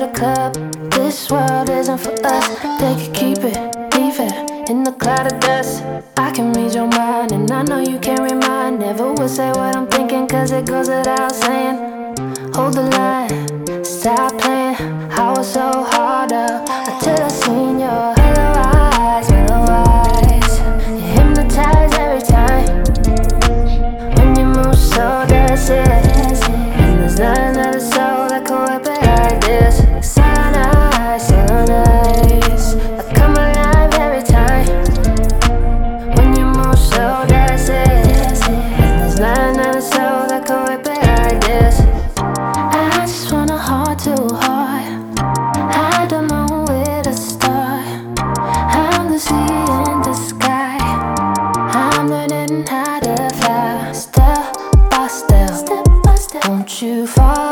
the club. This world isn't for us. They could keep it, leave it in the cloud of dust. I can read your mind, and I know you can't read mine. Never would say what I'm thinking, cause it goes without saying. Hold the line, stop playing. I was so hard up until I seen your yellow eyes. You hypnotize every time when you move so that's it. And there's not another soul that can whip it like this. So nice, I come alive every time when you move so that's it. And there's not another soul that can whip it like this. I just want a heart to heart. I don't know where to start. I'm the sea in the sky. I'm learning how to fly. Step by step, won't you fall?